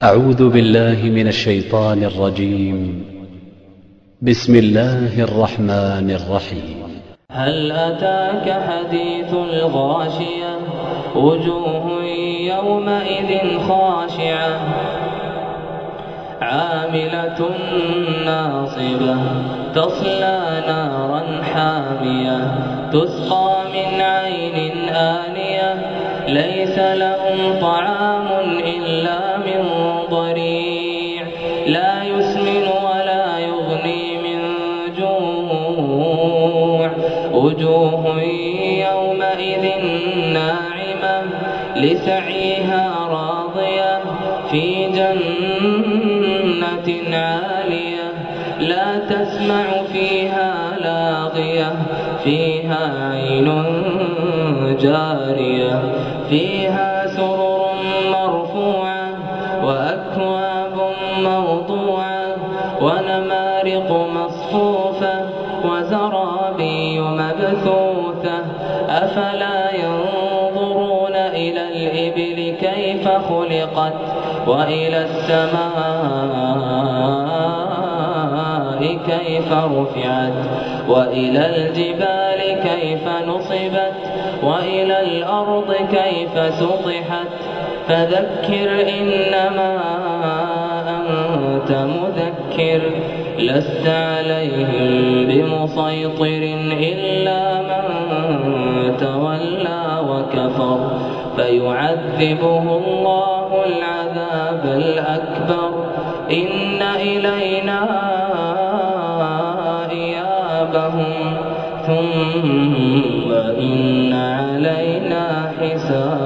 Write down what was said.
أعوذ بالله من الشيطان الرجيم. بسم الله الرحمن الرحيم. هل أتاك حديث الغاشية وجوه يومئذ خاشعة عاملة ناصبة تصلى نارا حامية تسقى من عين آنية ليس لهم طعام إلا من ضريع لا يسمن ولا يغني من جوع وجوه يومئذ ناعمة لسعيها راضية في جنة عالية لا تسمع فيها لاغية فيها عين جارية فيها سرر مرفوعة وأكواب موضوعة ونمارق مصفوفة وزرابي مبثوثة أفلا ينظرون إلى الإبل كيف خلقت وإلى السماء كيف رفعت وإلى الجبال كيف نصبت وإلى الأرض كيف سطحت فذكر إنما أنت مذكر لست عليهم بمسيطر إلا من تولى وكفر فيعذبه الله العذاب الأكبر إن إلينا إيابهم ثم إن علينا حسابهم.